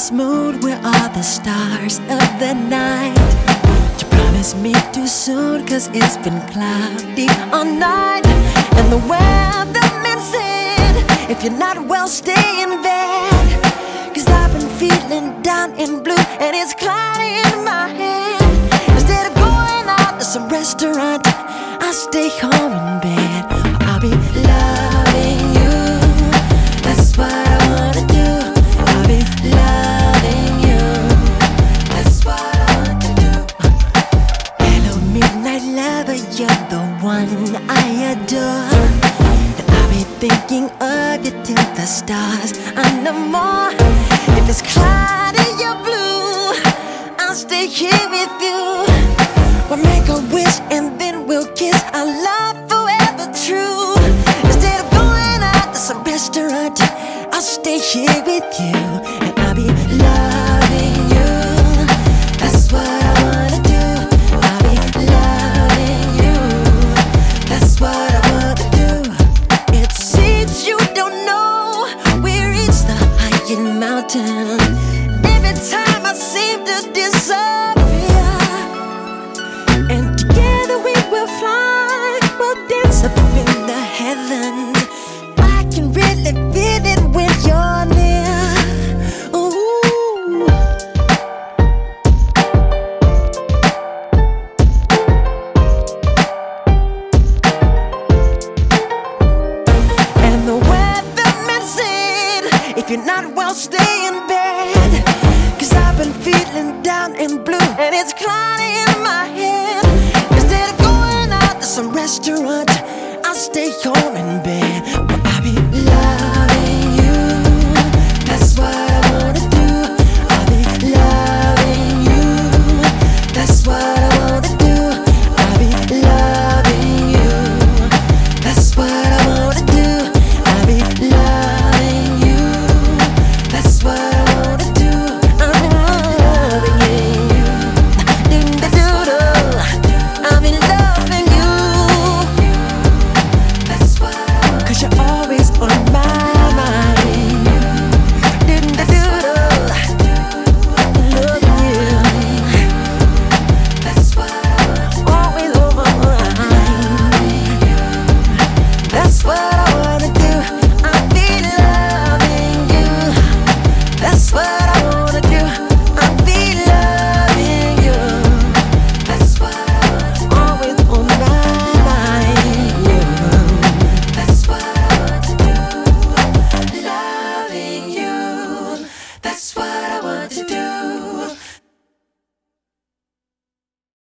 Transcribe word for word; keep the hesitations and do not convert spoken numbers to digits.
this mood where all the stars of the night you promised me too soon, cause it's been cloudy all night. And the weatherman said, if you're not well, stay in bed, cause I've been feeling down and blue, and it's cloudy in my head. Instead of going out to some restaurant, I'll stay home in bed. I'll be loving you, that's what I wanna do. I'll be loving you, that's what I want to do. Hello midnight lover, you're the one I adore, and I'll be thinking of you till the stars and no more. If it's cloudy or blue, I'll stay here with you. We'll make a wish and then we'll kiss, our love forever true. Instead of going out to some restaurant, I'll stay here with you.